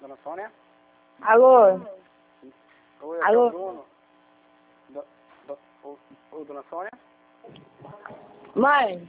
Dona Sônia? Alô? Oi, aqui é Alô? o Bruno. Oi, Dona Sônia? Mãe?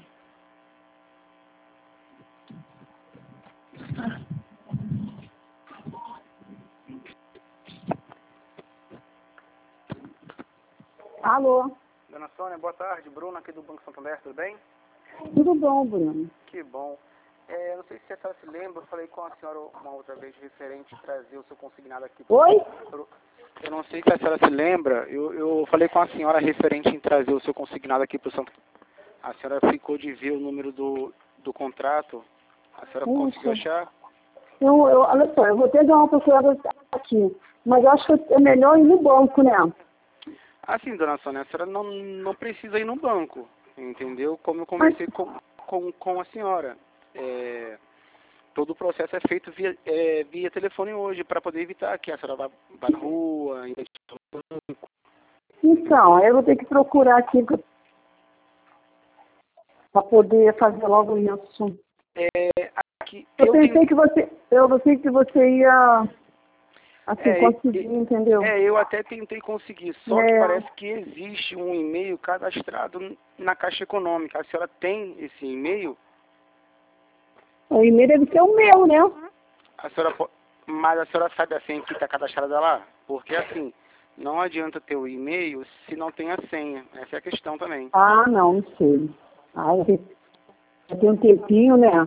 Alô? Dona Sônia, boa tarde. Bruno aqui do Banco Santander, tudo bem? Tudo bom, Bruno? Que bom. Não sei se a senhora se lembra, eu falei com a senhora uma outra vez referente a trazer o seu consignado aqui. Oi? Eu não sei se a senhora se lembra, eu falei com a senhora referente em trazer o seu consignado aqui para o Santo. A senhora ficou de ver o número do contrato. A senhora conseguiu achar? Olha só, eu vou ter que dar uma procurada aqui, mas eu acho que é melhor ir no banco, né? Sim, dona Sônia, a senhora não precisa ir no banco, entendeu? Como eu conversei com a senhora. Todo o processo é feito via telefone hoje, para poder evitar que a senhora vá na rua, identificar o banco. Então, eu vou ter que procurar aqui para poder fazer logo isso. Aqui, Eu pensei que você ia conseguir, entendeu? Eu até tentei conseguir, só que parece que existe um e-mail cadastrado na Caixa Econômica. A senhora tem esse e-mail? O e-mail deve ser o meu, né? Mas a senhora sabe a senha que está cadastrada lá? Porque assim, não adianta ter o e-mail se não tem a senha. Essa é a questão também. Não sei. Já tem um tempinho, né?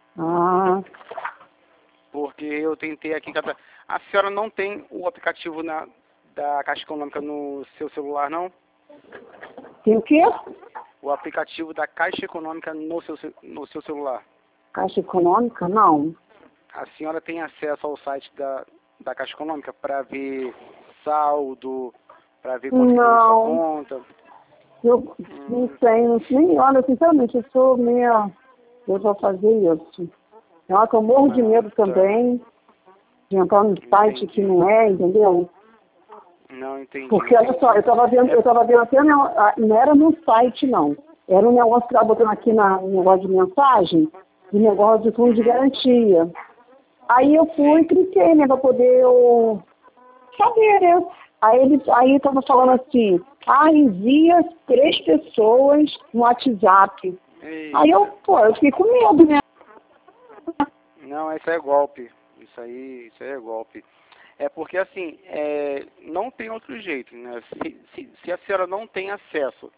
Porque eu tentei aqui. A senhora não tem o aplicativo da Caixa Econômica no seu celular, não? Tem o quê? O aplicativo da Caixa Econômica no seu celular. Caixa Econômica? Não. A senhora tem acesso ao site da Caixa Econômica para ver saldo, para ver quanto que tem na sua conta? Eu não sei, nem olha, sinceramente, eu sou meio... Eu vou fazer isso. Eu morro de medo também de entrar num site que não é, entendeu? Não, entendi. Porque, olha só, eu tava vendo até, não era no site, não. Era um negócio que tava botando aqui no negócio de mensagem, de negócio de fundo de garantia. Aí eu fui e cliquei, né, pra poder saber, né? Aí tava falando assim, envia 3 pessoas no WhatsApp. Eita. Aí eu fiquei com medo, né? Não, isso é golpe. Isso aí é golpe. É porque assim, não tem outro jeito, né? Se a senhora não tem acesso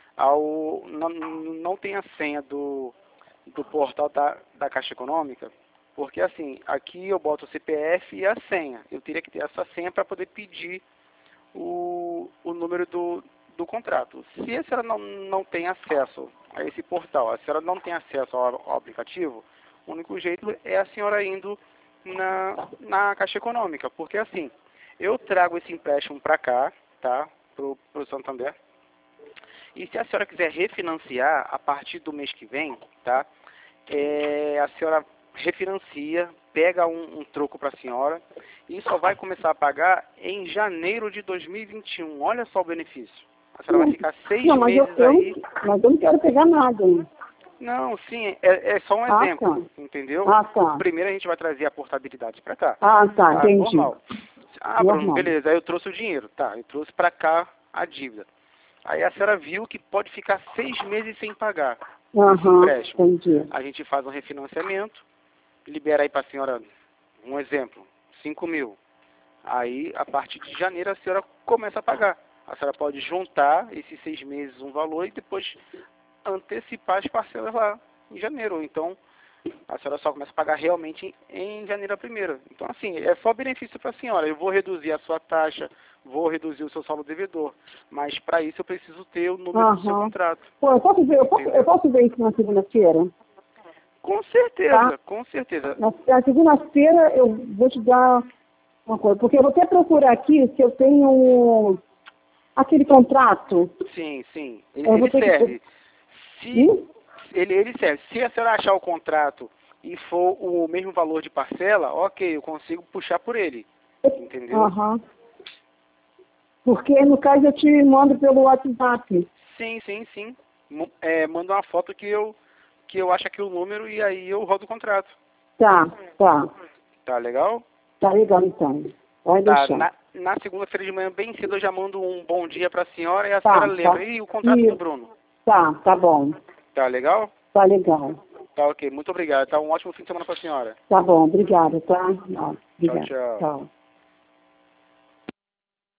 não tem a senha do portal da Caixa Econômica, porque assim, aqui eu boto o CPF e a senha. Eu teria que ter essa senha para poder pedir o número do contrato. Se a senhora não tem acesso a esse portal, a senhora não tem acesso ao aplicativo, o único jeito é a senhora indo na Caixa Econômica, porque assim, eu trago esse empréstimo para cá, tá, pro Santander, e se a senhora quiser refinanciar a partir do mês que vem, tá, a senhora refinancia, pega um troco para a senhora e só vai começar a pagar em janeiro de 2021. Olha só o benefício. A senhora vai ficar 6 meses aí. Mas eu não quero pegar nada. Não, sim, é só um exemplo, tá. entendeu? Tá. Primeiro a gente vai trazer a portabilidade para cá. Tá, entendi. Normal. Bruno, Normal. beleza, aí eu trouxe o dinheiro, tá, eu trouxe para cá a dívida. Aí a senhora viu que pode ficar 6 meses sem pagar esse empréstimo. Entendi. A gente faz um refinanciamento, libera aí para a senhora, um exemplo, 5 mil. Aí, a partir de janeiro, a senhora começa a pagar. A senhora pode juntar esses 6 meses um valor e depois antecipar as parcelas lá em janeiro. Ou então, a senhora só começa a pagar realmente em janeiro a primeira. Então, assim, é só benefício para a senhora. Eu vou reduzir a sua taxa, vou reduzir o seu saldo devedor. Mas, para isso, eu preciso ter o número do seu contrato. Eu posso ver isso na segunda-feira? Com certeza, tá? Com certeza. Na segunda-feira eu vou te dar uma coisa, porque eu vou até procurar aqui se eu tenho aquele contrato. Sim. Ele serve. Ele serve. Se a senhora achar o contrato e for o mesmo valor de parcela, ok, eu consigo puxar por ele. Entendeu? Porque, no caso, eu te mando pelo WhatsApp. Sim. Manda uma foto que eu acho aqui o número e aí eu rodo o contrato. Tá. Tá legal? Tá legal, então. Pode Tá, deixar. na segunda-feira de manhã, bem cedo, eu já mando um bom dia para a senhora e a Tá, senhora lembra. tá. E o contrato do Bruno? Tá bom. Tá legal? Tá legal. Tá ok, muito obrigado. Tá um ótimo fim de semana para a senhora. Tá bom, obrigada, tá? Ó, Tchau, obrigada. tchau. Tchau.